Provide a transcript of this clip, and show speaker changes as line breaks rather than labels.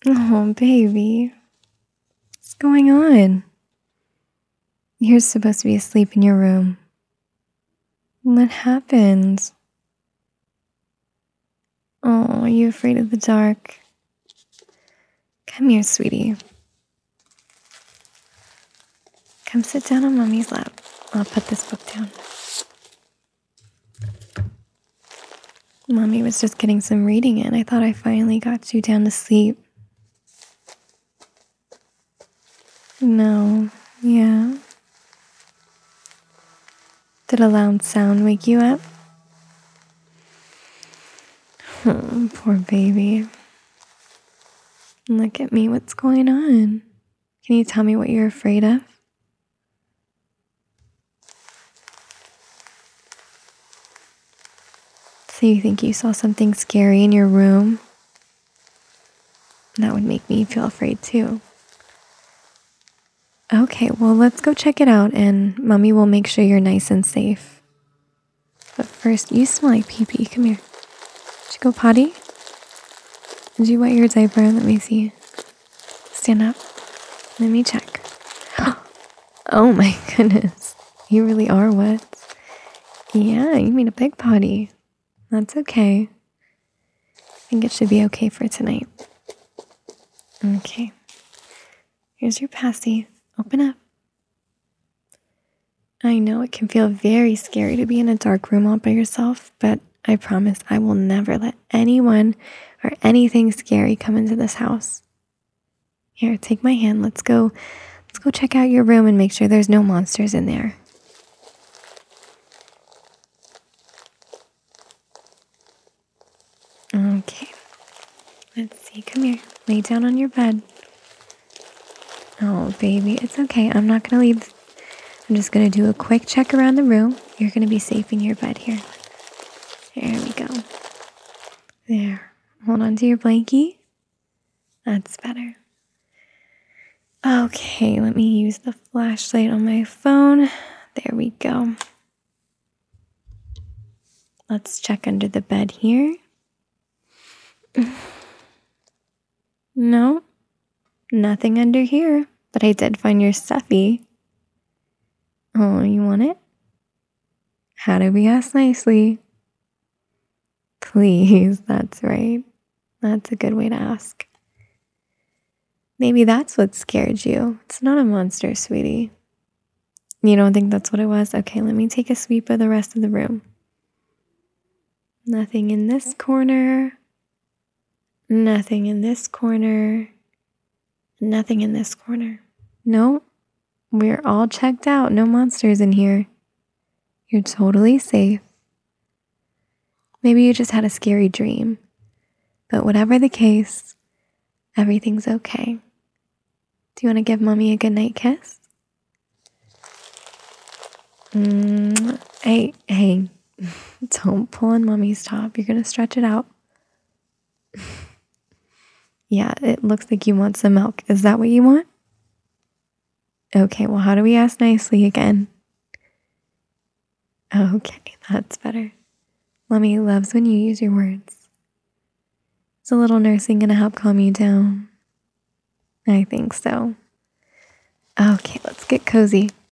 Oh, baby. What's going on? You're supposed to be asleep in your room. What happened? Oh, are you afraid of the dark? Come here, sweetie. Come sit down on Mommy's lap. I'll put this book down. Mommy was just getting some reading in. I thought I finally got you down to sleep. No. Yeah. Did a loud sound wake you up? Oh, poor baby. Look at me. What's going on? Can you tell me what you're afraid of? So you think you saw something scary in your room? That would make me feel afraid too. Okay, well, let's go check it out and Mommy will make sure you're nice and safe. But first, you smell like pee-pee. Come here. Did you go potty? Did you wet your diaper? Let me see. Stand up. Let me check. Oh my goodness. You really are wet. Yeah, you made a big potty. That's okay. I think it should be okay for tonight. Okay. Here's your passy. Open up. I know it can feel very scary to be in a dark room all by yourself, but I promise I will never let anyone or anything scary come into this house. Here, take my hand. Let's go check out your room and make sure there's no monsters in there. Okay. Let's see. Come here. Lay down on your bed. Oh, baby, it's okay. I'm not going to leave. I'm just going to do a quick check around the room. You're going to be safe in your bed here. There we go. There. Hold on to your blankie. That's better. Okay, let me use the flashlight on my phone. There we go. Let's check under the bed here. No, nothing under here, but I did find your stuffy. Oh, you want it? How do we ask nicely? Please, that's right. That's a good way to ask. Maybe that's what scared you. It's not a monster, sweetie. You don't think that's what it was? Okay, let me take a sweep of the rest of the room. Nothing in this corner. Nothing in this corner. Nothing in this corner. No, we're all checked out. No monsters in here. You're totally safe. Maybe you just had a scary dream. But whatever the case, everything's okay. Do you want to give Mommy a goodnight kiss? Hey, don't pull on Mommy's top. You're going to stretch it out. Yeah, it looks like you want some milk. Is that what you want? Okay, well, how do we ask nicely again? Okay, that's better. Mommy loves when you use your words. Is a little nursing going to help calm you down? I think so. Okay, let's get cozy.